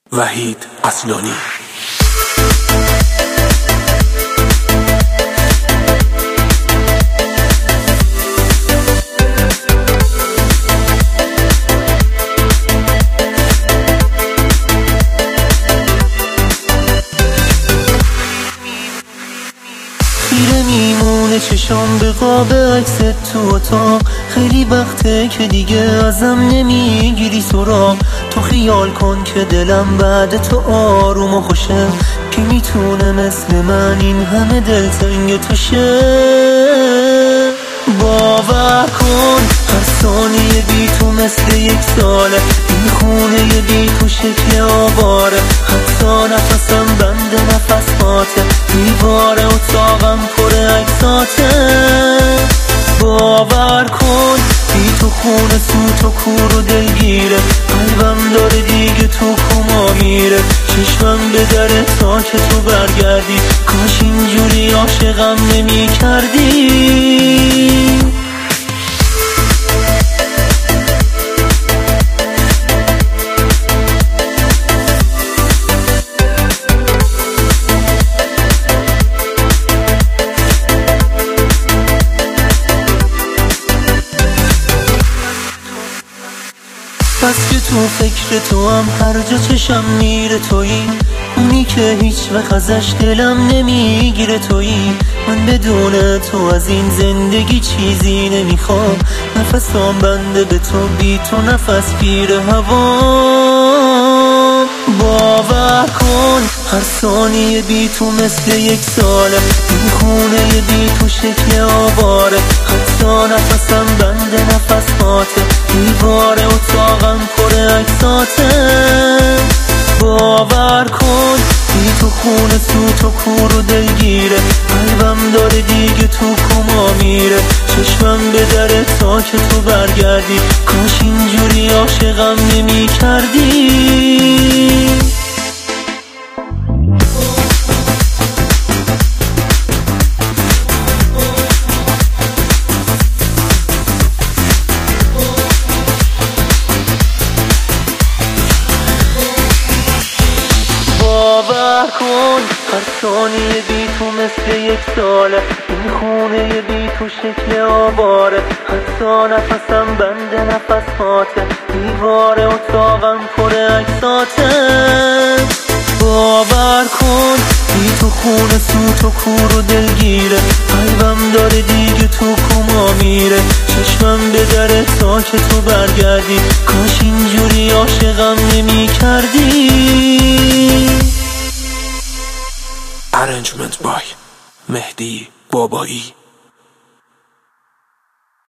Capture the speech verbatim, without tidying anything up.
وحید اصلانی. خیره میمونه چشام به قاب عکست تو اتاق. خیلی وقته که دیگه ازم نمیگیری سراغ. تو خیال کن که دلم بعد تو آروم و خوشه. کی میتونه مثل من این همه دلتنگ تو شه؟ باور کن هر ثانیه بی تو مثل یک ساله. این خونه بی تو شکل آواره. حتی نفسم بند نفساته. دیواره اتاقم پر عکساته. باور کن بی تو خونه سوت و کور و دلگیره. قلبم داره دیگه تو کما میره. چشمم به در تا که تو برگردی. کاش اینجوری عاشقم نمی کردی. بس که تو فکر تو هم هر جا چشم میره تویی. اونی که هیچ وقت ازش دلم نمیگیره تویی. من بدون تو از این زندگی چیزی نمیخوام. نفسام بنده به تو بی تو نفس گیره هوا. باور کن هر ثانیه بی تو مثل یک ساله. این خونه بی تو شکل آواره. حتی نفسم بند نفساته. دیواره اتاقم پر عکساته. باور کن بی تو خونه سوت و کور و دلگیره. قلبم داره دیگه تو کما میره. چشمم به در تا که تو برگردی. کاش اینجوری عاشقم نمی کردی. باور کن هر ثانیه بی تو مثل یک ساله. این خونه بی تو شکل آواره. حتی نفسم بند نفساته. دیواره اتاقم پر عکساته. باور کن بی تو خونه سوت و کور و دلگیره. قلبم داره دیگه تو کما میره. چشمم به در تا که تو برگردی. کاش اینجوری عاشقم نمی کردی. Arrangement by مهدی بابایی.